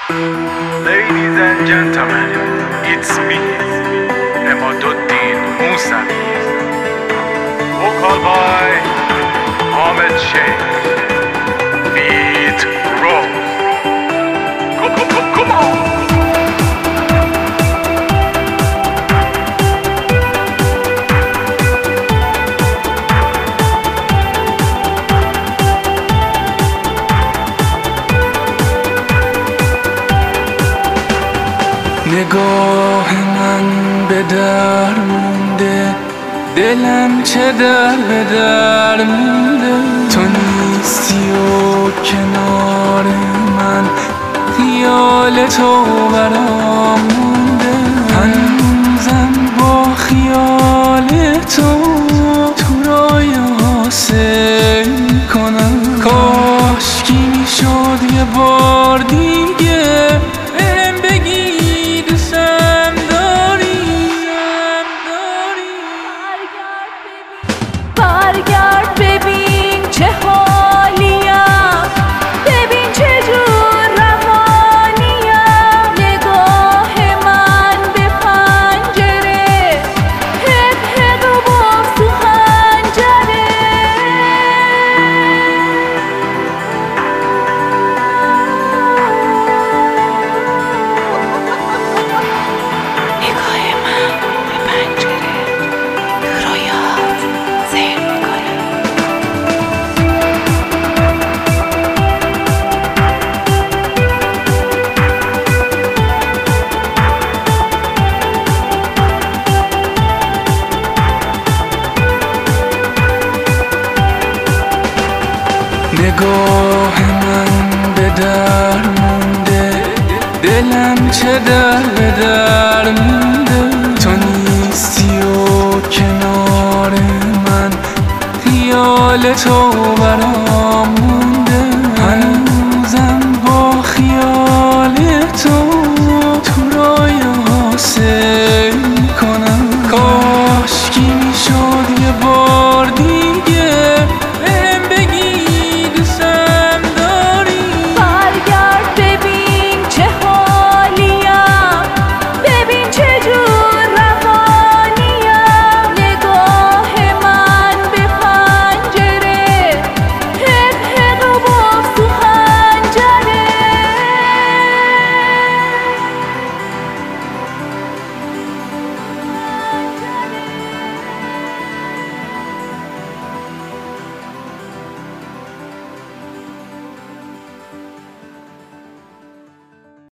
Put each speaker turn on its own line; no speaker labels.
Ladies and gentlemen, it's me, Emaduddin Musavi, vocal by Ahmed Sheikh, beat roll. Come on!
نگاه من به در مونده، دلم چه در به در مونده. تو نیستی و کنار من، خیال تو برام مونده. هنوزم با خیال تو رویا سیر کنم. کاشکی میشد یه بار دیگه بهم بگی
برگرد ببین چه حالیم، ببین چه جور روانیم. نگاه من به پنجره، حق حق و باز تو خنجره. نگاه من به پنجره تو رویات سیر میکنه.
نگاه من به در مونده، دلم چه در به در مونده. تو نیستی و کنار من، خیال تو برام